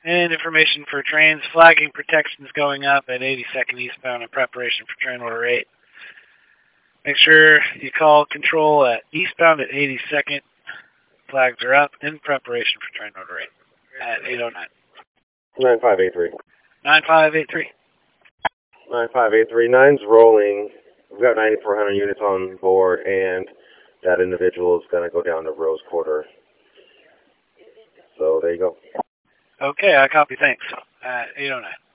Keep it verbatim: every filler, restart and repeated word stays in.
And information for trains. Flagging protections going up at eighty-second eastbound in preparation for train order eight. Make sure you call control at eastbound at eighty-second. Flags are up in preparation for train order eight at eight oh nine. nine five eight three. nine five eight three. nine five eight three. Nine's rolling. We've got ninety-four hundred units on board, and that individual is going to go down to Rose Quarter. So there you go. Okay, I copy. Thanks. At eight oh nine.